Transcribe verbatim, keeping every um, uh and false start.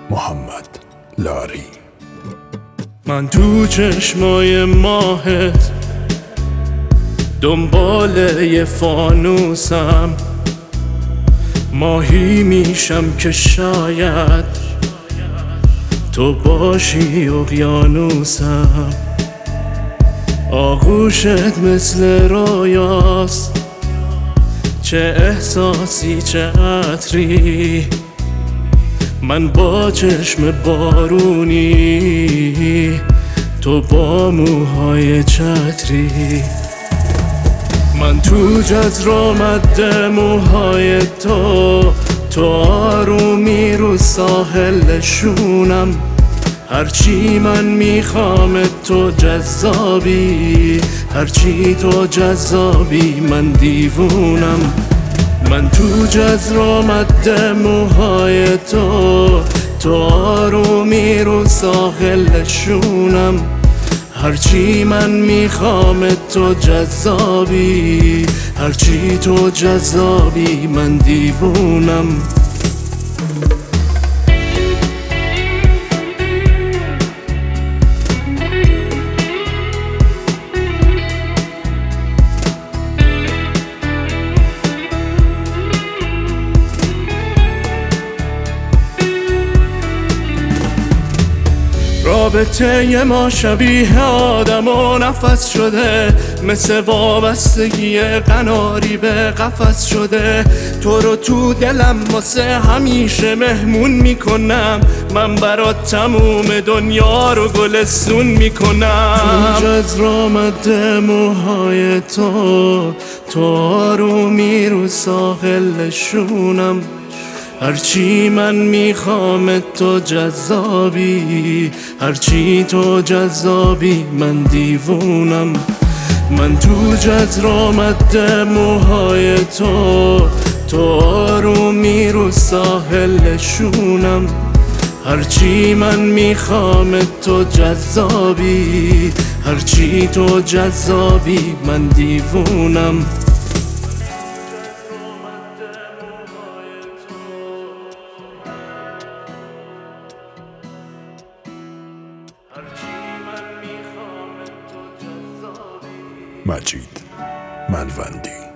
محمد لاری. من تو چشمای ماهت دنبال یه فانوسم، ماهی میشم که شاید تو باشی اقیانوسم. آغوشت مثل رویاست، چه احساسی چه عطری، من با چشم بارونی تو با موهای چتری. من تو جزر مد موهای تو، تو آرومی رو ساحل شونم. هرچی من میخوام تو جذابی، هرچی تو جذابی من دیوونم. من تو جزر مد موهای تو، تو آرومی رو ساحل شونم. هرچی من میخوام تو جذابی، هرچی تو جذابی من دیوونم. رابطه ما شبیه آدم و نفس شده، مثل وابستگی قناری به قفس شده. تو رو تو دلم واسه همیشه مهمون میکنم، من برات تموم دنیا رو گلستون میکنم. تو جزر مد موهای تو، تو آرومی رو ساحل شونم. هرچی من میخوام تو جذابی، هرچی تو جذابی من دیوونم. من تو جزر مد موهای تو، تو آرومی رو ساحل شونم. هرچی من میخوام تو جذابی، هرچی تو جذابی من دیوونم. مجید ملوندی.